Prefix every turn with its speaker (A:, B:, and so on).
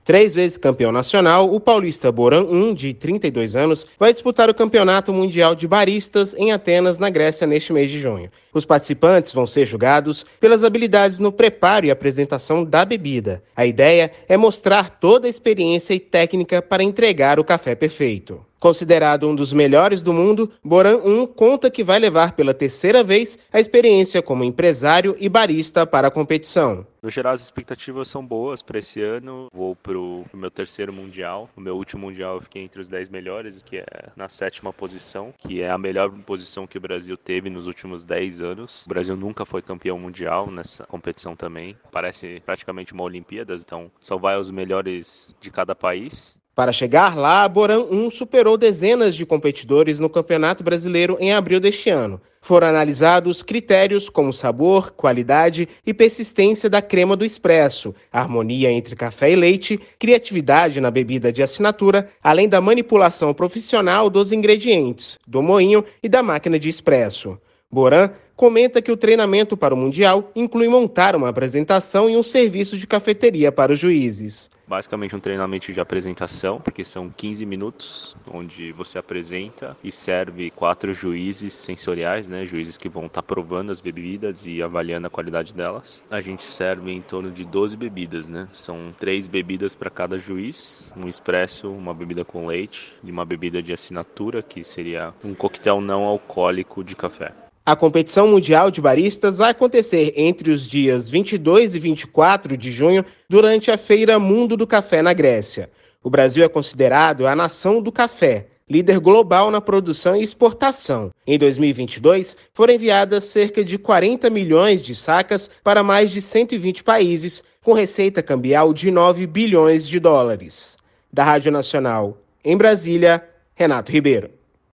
A: 3 vezes campeão nacional, o paulista Boran 1, de 32 anos, vai disputar o Campeonato Mundial de Baristas em Atenas, na Grécia, neste mês de junho. Os participantes vão ser julgados pelas habilidades no preparo e apresentação da bebida. A ideia é mostrar toda a experiência e técnica para entregar o café perfeito. Considerado um dos melhores do mundo, Boran 1 conta que vai levar pela terceira vez a experiência como empresário e barista para a competição.
B: No geral, as expectativas são boas para esse ano. Vou para o meu terceiro mundial. No meu último mundial eu fiquei entre os 10 melhores, que é na 7ª posição, que é a melhor posição que o Brasil teve nos últimos 10 anos. O Brasil nunca foi campeão mundial nessa competição também. Parece praticamente uma Olimpíadas, então só vai aos melhores de cada país.
A: Para chegar lá, Boran 1 superou dezenas de competidores no Campeonato Brasileiro em abril deste ano. Foram analisados critérios como sabor, qualidade e persistência da crema do expresso, harmonia entre café e leite, criatividade na bebida de assinatura, além da manipulação profissional dos ingredientes, do moinho e da máquina de expresso. Boran comenta que o treinamento para o Mundial inclui montar uma apresentação e um serviço de cafeteria para os juízes.
B: Basicamente um treinamento de apresentação, porque são 15 minutos, onde você apresenta e serve 4 juízes sensoriais, juízes que vão estar provando as bebidas e avaliando a qualidade delas. A gente serve em torno de 12 bebidas, São 3 bebidas para cada juiz, um expresso, uma bebida com leite e uma bebida de assinatura, que seria um coquetel não alcoólico de café.
A: A competição mundial de baristas vai acontecer entre os dias 22 e 24 de junho, durante a Feira Mundo do Café na Grécia. O Brasil é considerado a nação do café, líder global na produção e exportação. Em 2022, foram enviadas cerca de 40 milhões de sacas para mais de 120 países, com receita cambial de 9 bilhões de dólares. Da Rádio Nacional, em Brasília, Renato Ribeiro.